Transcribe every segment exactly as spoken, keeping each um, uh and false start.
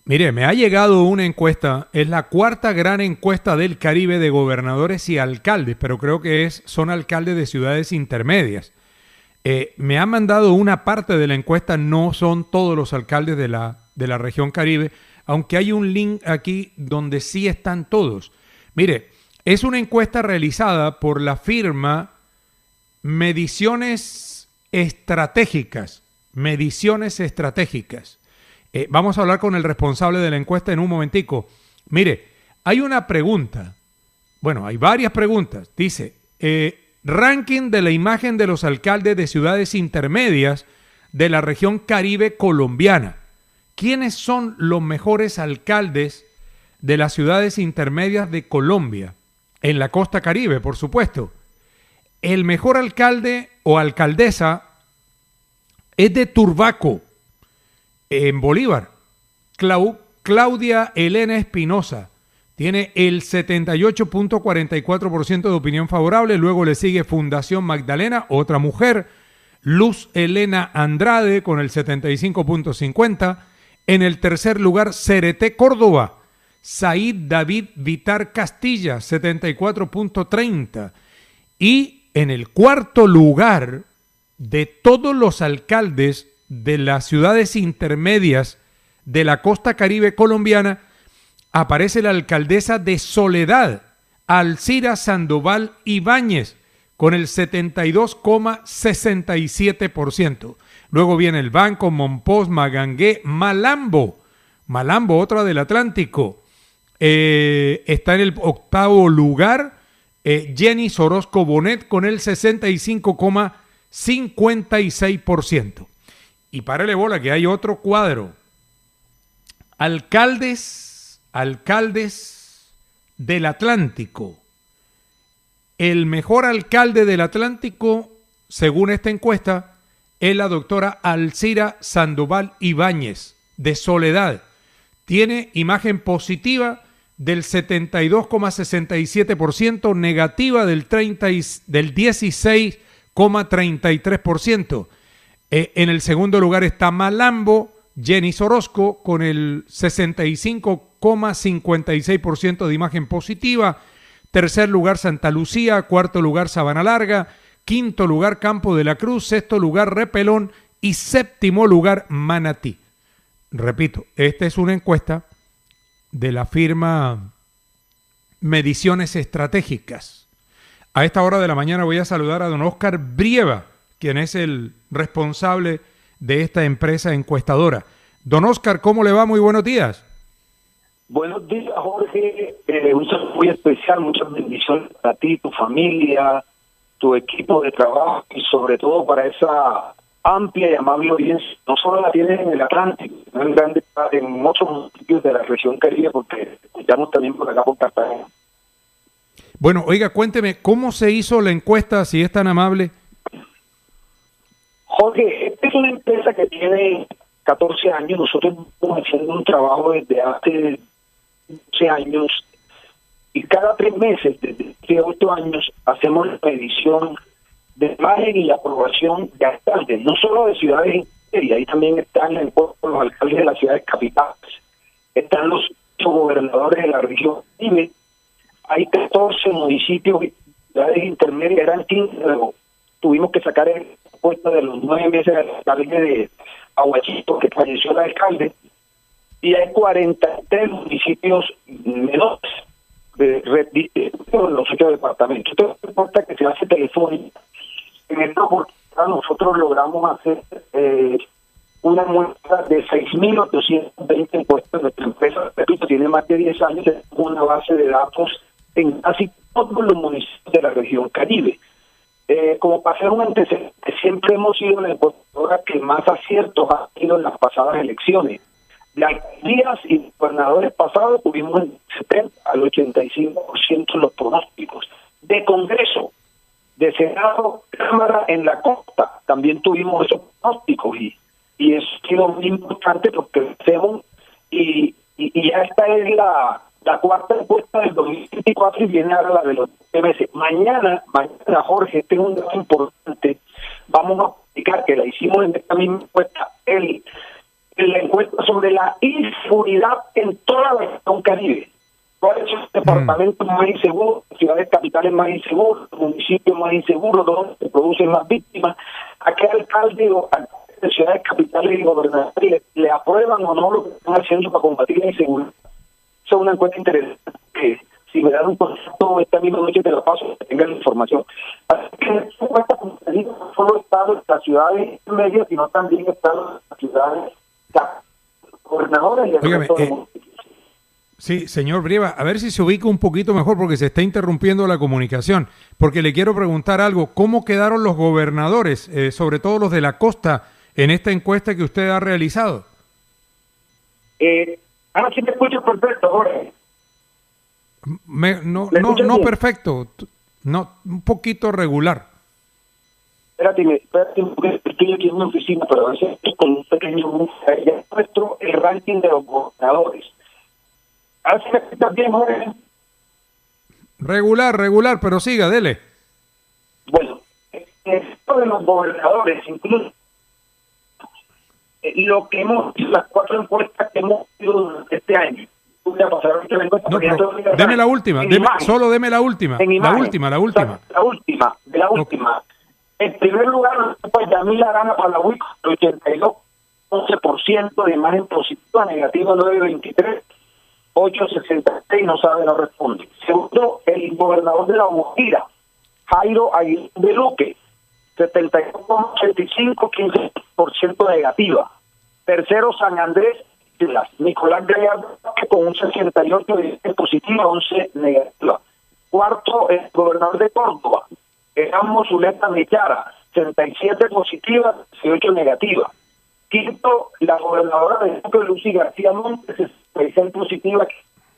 Mire, me ha llegado una encuesta, es la cuarta gran encuesta del Caribe de gobernadores y alcaldes, pero creo que es, son alcaldes de ciudades intermedias. Eh, me han mandado una parte de la encuesta, no son todos los alcaldes de la, de la región Caribe, aunque hay un link aquí donde sí están todos. Mire, es una encuesta realizada por la firma Mediciones Estratégicas, Mediciones Estratégicas. Eh, vamos a hablar con el responsable de la encuesta en un momentico. Mire, hay una pregunta, bueno, hay varias preguntas. Dice, eh, ranking de la imagen de los alcaldes de ciudades intermedias de la región Caribe colombiana. ¿Quiénes son los mejores alcaldes de las ciudades intermedias de Colombia? En la costa Caribe, por supuesto. El mejor alcalde o alcaldesa es de Turbaco, en Bolívar. Clau- Claudia Elena Espinosa tiene el setenta y ocho punto cuarenta y cuatro por ciento de opinión favorable. Luego le sigue Fundación Magdalena, otra mujer, Luz Elena Andrade con el setenta y cinco punto cincuenta. En el tercer lugar, Cereté Córdoba, Said David Vitar Castilla, setenta y cuatro punto treinta. Y en el cuarto lugar, de todos los alcaldes de las ciudades intermedias de la costa Caribe colombiana, aparece la alcaldesa de Soledad, Alcira Sandoval Ibáñez, con el setenta y dos coma sesenta y siete por ciento. Luego viene el Banco, Monpós, Magangué, Malambo, Malambo, otra del Atlántico. Eh, está en el octavo lugar eh, Jenny Orozco Bonet con el sesenta y cinco coma cincuenta y seis por ciento. Y párele bola que hay otro cuadro. Alcaldes, alcaldes del Atlántico. El mejor alcalde del Atlántico, según esta encuesta, es la doctora Alcira Sandoval Ibáñez, de Soledad. Tiene imagen positiva del setenta y dos coma sesenta y siete por ciento, negativa del, treinta y, del dieciséis coma treinta y tres por ciento. Eh, en el segundo lugar está Malambo, Jenny Orozco, con el sesenta y cinco coma cincuenta y seis por ciento de imagen positiva. Tercer lugar, Santa Lucía. Cuarto lugar, Sabana Larga. Quinto lugar, Campo de la Cruz. Sexto lugar, Repelón. Y séptimo lugar, Manatí. Repito, esta es una encuesta de la firma Mediciones Estratégicas. A esta hora de la mañana voy a saludar a don Oscar Brieva, quien es el responsable de esta empresa encuestadora. Don Oscar, ¿cómo le va? Muy buenos días. Buenos días, Jorge. Eh, un saludo muy especial, muchas bendiciones para ti, tu familia, tu equipo de trabajo y sobre todo para esa amplia y amable audiencia. No solo la tienes en el Atlántico, sino en, grande, en muchos municipios de la región Caribe, porque escuchamos también por acá por Cartagena. Bueno, oiga, cuénteme, ¿cómo se hizo la encuesta, si es tan amable? Jorge, esta es una empresa que tiene catorce años. Nosotros estamos haciendo un trabajo desde hace doce años y cada tres meses, desde ocho años, hacemos la medición de imagen y aprobación de alcaldes, no solo de ciudades y ahí también están en el pueblo los alcaldes de las ciudades capitales, están los gobernadores de la región Caribe. Hay catorce municipios y ciudades intermedias, eran quince, luego tuvimos que sacar el puesto de los nueve meses del alcalde de Aguachito, que falleció el alcalde, y hay cuarenta y tres municipios menores de, de, de, de los ocho departamentos. Esto es una encuesta que se hace telefónica. En esta oportunidad nosotros logramos hacer eh, una muestra de seis mil ochocientos veinte encuestas. Nuestra empresa, repito, tiene más de diez años, es una base de datos en casi todos los municipios de la región Caribe. Eh, como para hacer un antecedente, siempre hemos sido la encuestadora que más aciertos ha tenido en las pasadas elecciones. De alcaldías y gobernadores pasados tuvimos el setenta al ochenta y cinco por ciento los pronósticos. De Congreso, de Senado, Cámara en la costa, también tuvimos esos pronósticos y, y eso ha sido muy importante porque hacemos y, y, y ya esta es la, la cuarta encuesta del dos mil veinticuatro y viene ahora la de los nueve meses. Mañana, mañana, Jorge, este es un dato importante, vamos a explicar que la hicimos en esta misma encuesta el en la encuesta sobre la inseguridad en toda la región Caribe. ¿Cuáles son los departamentos mm. más inseguros, ciudades capitales más inseguros, municipios más inseguros, donde se producen más víctimas? ¿A qué alcalde o de ciudades capitales y gobernadores le, le aprueban o no lo que están haciendo para combatir la inseguridad? Esa es una encuesta interesante que, si me dan un contacto esta misma noche, te la paso para que tengan la información. Así que esta encuesta, como te digo, no solo está en las ciudades medias, sino también está en las ciudades gobernadoras y el Óigame, resto de eh, sí, señor Brieva, a ver si se ubica un poquito mejor porque se está interrumpiendo la comunicación, porque le quiero preguntar algo. ¿Cómo quedaron los gobernadores, eh, sobre todo los de la costa, en esta encuesta que usted ha realizado? Eh, ahora sí te escucho perfecto, Jorge. Me, no, no, no perfecto, no, un poquito regular. Espérate, espérate, porque estoy aquí en una oficina, pero a veces estoy con un pequeño... Ya nuestro el ranking de los gobernadores. ¿Ahora sí me escuchas bien, Jorge? Regular, regular, pero siga, dele. Bueno, esto de los gobernadores, incluso eh, lo que hemos, las cuatro encuestas que hemos hecho durante este año. Voy a pasar ahorita la encuesta, no, pero deme la última, deme, solo deme la última. La imagen, última, la última. O sea, la última, de la última. Okay. En primer lugar, pues Yamila gana para la U I C, ochenta y dos, once por ciento de imagen positiva, negativa nueve veintitrés, ocho sesenta y seis, no sabe, no responde. Segundo, el gobernador de La Guajira, Jairo Aguilar de Luque, setenta y dos coma ochenta y cinco, quince por ciento negativa. Tercero, San Andrés, Nicolás Gallardo, que con un sesenta y ocho de positiva, once negativa. Cuarto, el gobernador de Córdoba, Erasmo Zuleta Mechara, sesenta y siete positiva, dieciocho negativa. Quinto, la gobernadora de Duque, Lucy García Montes, sesenta y seis positiva.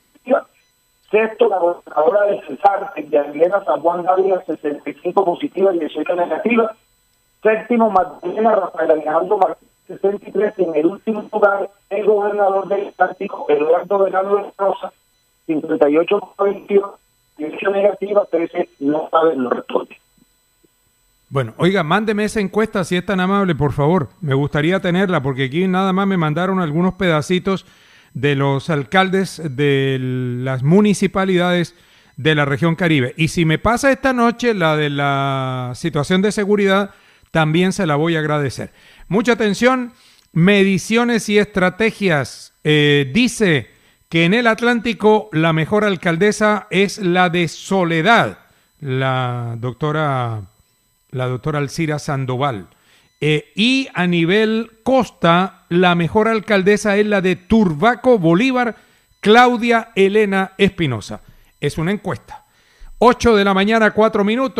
Sexto, la gobernadora de Cesar, de Aguilera San Juan Gabriel, sesenta y cinco positiva, dieciocho negativa. Séptimo, Magdalena Rafael Alejandro Martínez, sesenta y tres. En el último lugar, el gobernador del Atlántico, Eduardo Velano de Rosa, cincuenta y ocho veintidós, dieciocho negativa, trece no sabe, no responde. Bueno, oiga, mándeme esa encuesta si es tan amable, por favor. Me gustaría tenerla porque aquí nada más me mandaron algunos pedacitos de los alcaldes de las municipalidades de la región Caribe. Y si me pasa esta noche la de la situación de seguridad, también se la voy a agradecer. Mucha atención, mediciones y estrategias. Eh, dice que en el Atlántico la mejor alcaldesa es la de Soledad, la doctora... la doctora Alcira Sandoval. Eh, y a nivel costa, la mejor alcaldesa es la de Turbaco, Bolívar, Claudia Elena Espinosa. Es una encuesta. ocho de la mañana, cuatro minutos.